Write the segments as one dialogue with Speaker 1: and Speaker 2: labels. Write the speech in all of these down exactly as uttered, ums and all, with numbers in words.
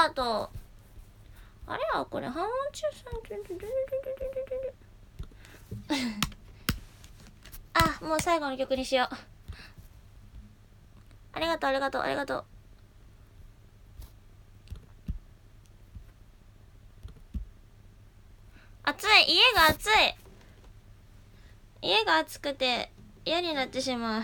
Speaker 1: がとう。あれはこれハモンチュさんあ、もう最後の曲にしよう。ありがとうありがとうありがとう。暑い、家が暑い。家が暑くて嫌になってしまう。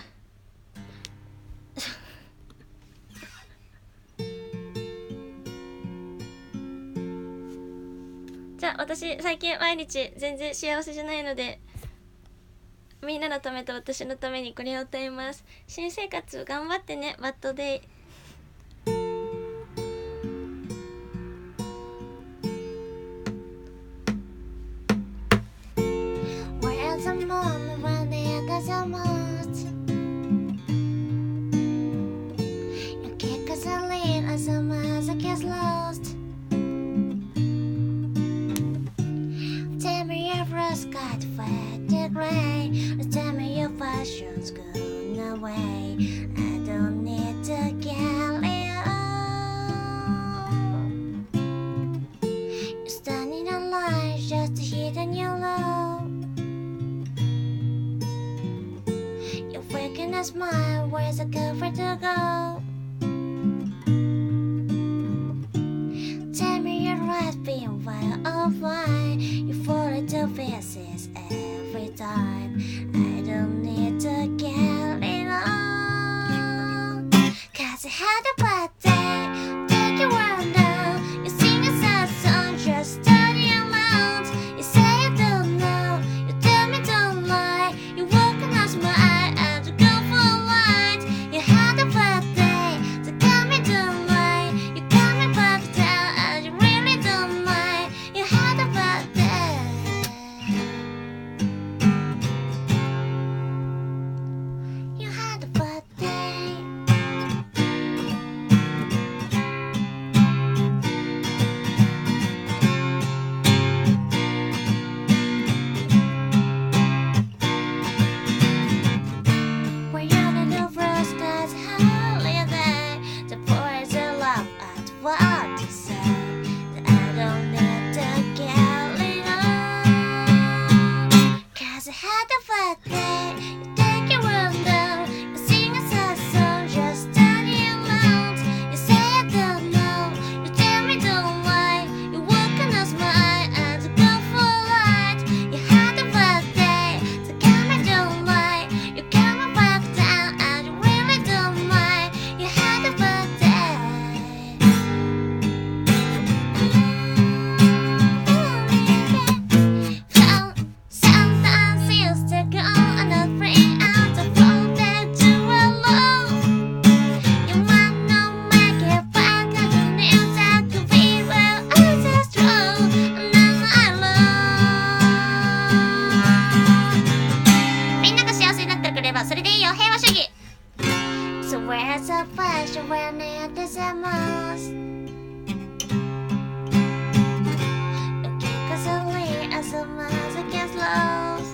Speaker 1: じゃあ私最近毎日全然幸せじゃないので、みんなのためと私のためにこれを歌います。新生活頑張ってね、バッドデイ。
Speaker 2: Where's the moment when the echoes are most? You kick us a lead as the music gets lost. Tell me your rose got fat to gray. Tell me your fashion's gone away. I don't need to carry on. You're standing in line just to hit a new low. You're faking a smile, where's the cover to go? Tell me you're right, being wild or fine. You fall into pieces every time. I don't need to carry on. Cause I had a bad day, take you one down. You sing a sad song, just study around. You say you don't know, you tell me don't lie. You walk across my eye and you go for a ride. You had a bad day, so tell me don't lie. You got me back down and you really don't mind. You had a bad day. You had a bad day. We're young and the rose got holiday. The boys are love at what to say. That I don't need to carry on. Cause I had a bad day. You take your window. You sing a sad song, just study around. You say I don't know. You tell me don't lie. You walk across my eye and you go for a ride. You had a bad day, so come and don't lie. You got me back down and you really don't mind. You had a bad day. Found sometimes used to go and not bring out the phone that you alone. You might not make it back and you knew that could be well I just wrong and then I learned. みんなが幸せになってくればそれでいいよ、平和主義。So where's the pleasure when it is the most? You kick us away as the music gets lost.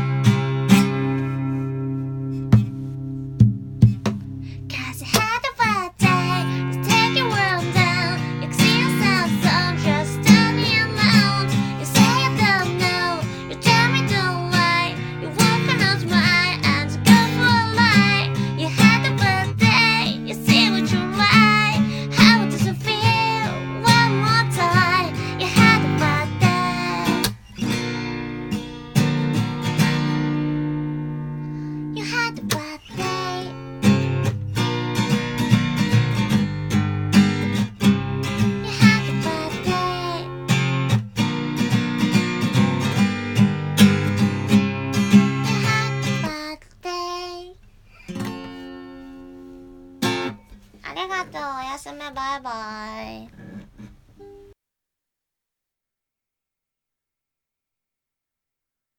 Speaker 2: Cause I had a bad day, just take your world down. You sing a sad song, just study around. You say you don't know, you tell me don't lie. You walk across my eye and you go for a ride. You had a bad day, you see what you like. How does it feel? One more time. You had a bad day. You had a bad